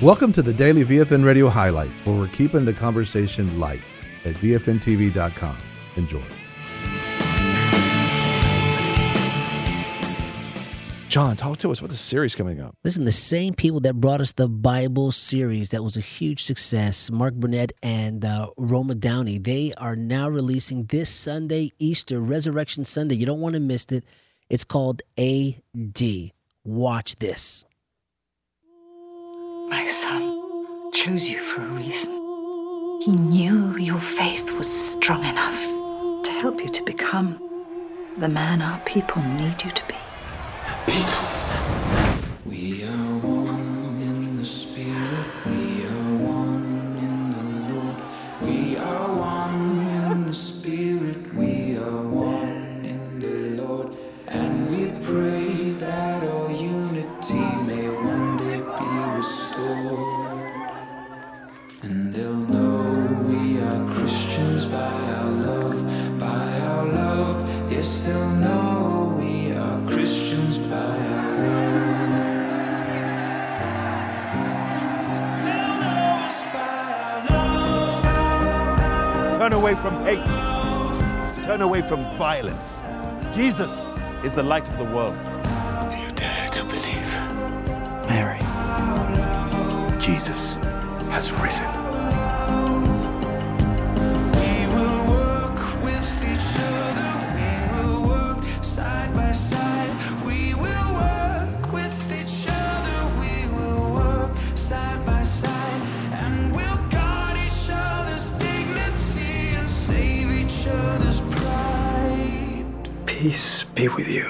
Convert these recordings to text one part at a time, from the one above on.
Welcome to the Daily VFN Radio Highlights, where we're keeping the conversation light at VFNTV.com. Enjoy. John, talk to us about the series coming up. Listen, the same people that brought us the Bible series that was a huge success, Mark Burnett and Roma Downey, they are now releasing this Sunday, Easter, Resurrection Sunday. You don't want to miss it. It's called AD. Watch this. My son chose you for a reason. He knew your faith was strong enough to help you to become the man our people need you to be. Peter. We are one in the Spirit. We are one in the Lord. We are one in the Spirit. We are one in the Lord. And we pray that our unity may one day be restored. And they'll know we are Christians by our love, by our love. Yes, they'll know we are Christians by our love. They'll know us by our love. Turn away from hate. Turn away from violence. Jesus is the light of the world. Do you dare to believe, Mary? Jesus has risen. We will work with each other. We will work side by side. We will work with each other. We will work side by side. And we'll guard each other's dignity and save each other's pride. Peace be with you.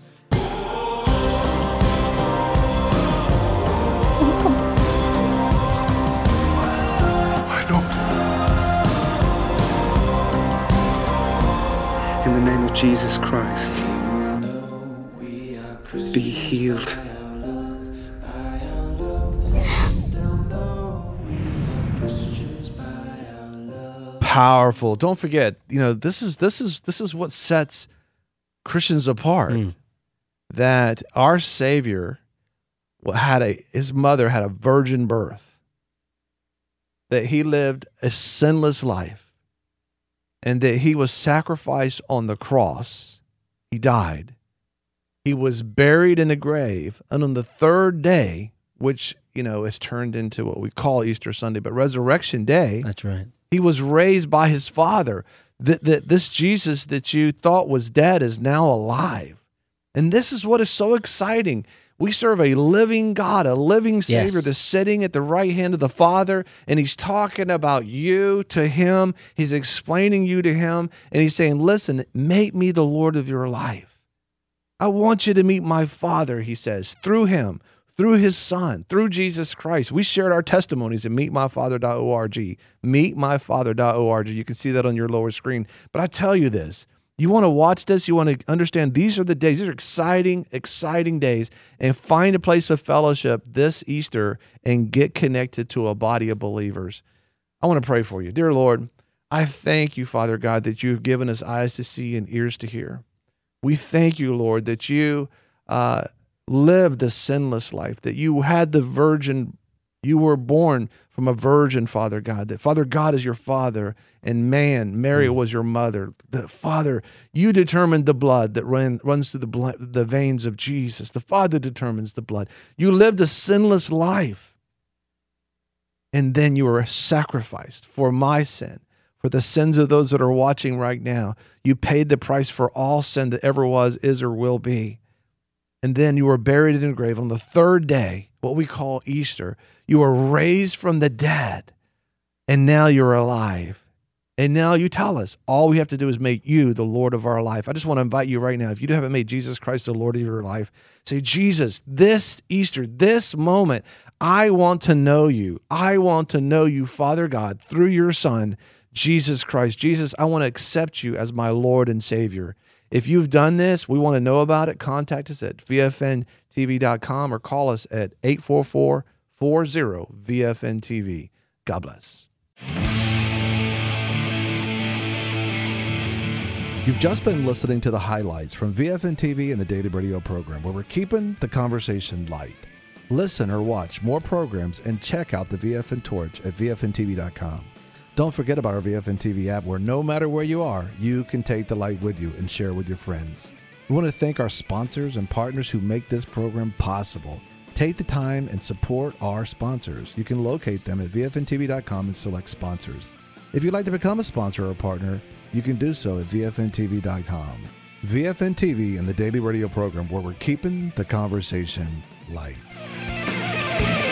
In the name of Jesus Christ, be healed. Powerful. Don't forget, this is what sets Christians apart. That our Savior his mother had a virgin birth. That he lived a sinless life. And that he was sacrificed on the cross. He died. He was buried in the grave. And on the third day, which, is turned into what we call Easter Sunday, but Resurrection Day. That's right. He was raised by his Father. This Jesus that you thought was dead is now alive. And this is what is so exciting. We serve a living God, a living Savior that's sitting at the right hand of the Father, and he's talking about you to him. He's explaining you to him, and he's saying, listen, make me the Lord of your life. I want you to meet my Father, he says, through him, through his Son, through Jesus Christ. We shared our testimonies at meetmyfather.org, meetmyfather.org. You can see that on your lower screen. But I tell you this, you want to watch this, you want to understand these are the days, these are exciting, exciting days, and find a place of fellowship this Easter and get connected to a body of believers. I want to pray for you. Dear Lord, I thank you, Father God, that you've given us eyes to see and ears to hear. We thank you, Lord, that you lived a sinless life, that you had you were born from a virgin, Father God, that Father God is your father, and Mary was your mother. The Father, you determined the blood that runs through the veins of Jesus. The Father determines the blood. You lived a sinless life, and then you were sacrificed for my sin, for the sins of those that are watching right now. You paid the price for all sin that ever was, is, or will be. And then you were buried in a grave. On the third day, what we call Easter, you were raised from the dead, and now you're alive. And now you tell us, all we have to do is make you the Lord of our life. I just want to invite you right now, if you haven't made Jesus Christ the Lord of your life, say, Jesus, this Easter, this moment, I want to know you. I want to know you, Father God, through your Son, Jesus Christ. Jesus, I want to accept you as my Lord and Savior. If you've done this, we want to know about it. Contact us at VFNTV.com or call us at 844-40-VFN-TV. God bless. You've just been listening to the highlights from VFN TV and the Daily Radio program, where we're keeping the conversation light. Listen or watch more programs and check out the VFN Torch at VFNTV.com. Don't forget about our VFN TV app, where no matter where you are, you can take the light with you and share with your friends. We want to thank our sponsors and partners who make this program possible. Take the time and support our sponsors. You can locate them at VFNTV.com and select sponsors. If you'd like to become a sponsor or partner, you can do so at VFNTV.com. VFN TV and the daily radio program where we're keeping the conversation light.